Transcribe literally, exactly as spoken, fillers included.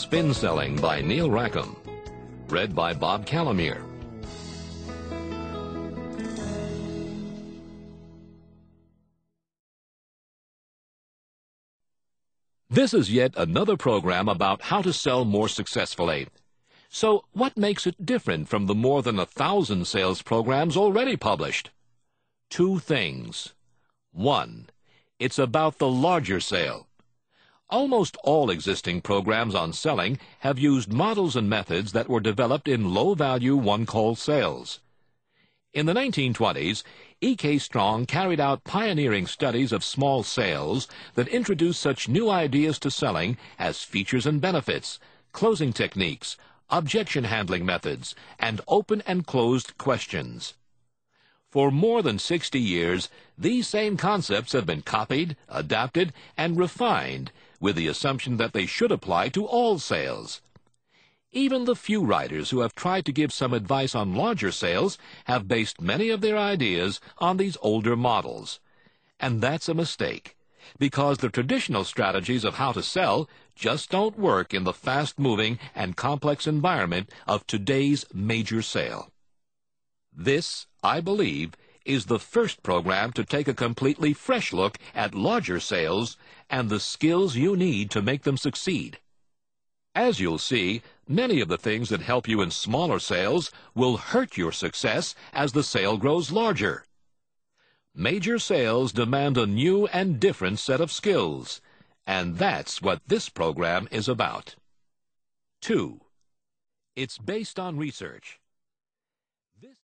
Spin Selling by Neil Rackham. Read by Bob Calamere. This is yet another program about how to sell more successfully. So, what makes it different from the more than a thousand sales programs already published? Two things. One, it's about the larger sale. Almost all existing programs on selling have used models and methods that were developed in low-value one-call sales. In the nineteen twenties, E K Strong carried out pioneering studies of small sales that introduced such new ideas to selling as features and benefits, closing techniques, objection handling methods, and open and closed questions. For more than sixty years, these same concepts have been copied, adapted, and refined with the assumption that they should apply to all sales. Even the few writers who have tried to give some advice on larger sales have based many of their ideas on these older models. And that's a mistake, because the traditional strategies of how to sell just don't work in the fast-moving and complex environment of today's major sale. This, I believe, is the first program to take a completely fresh look at larger sales and the skills you need to make them succeed. As you'll see, many of the things that help you in smaller sales will hurt your success as the sale grows larger. Major sales demand a new and different set of skills, and that's what this program is about. Two, it's based on research.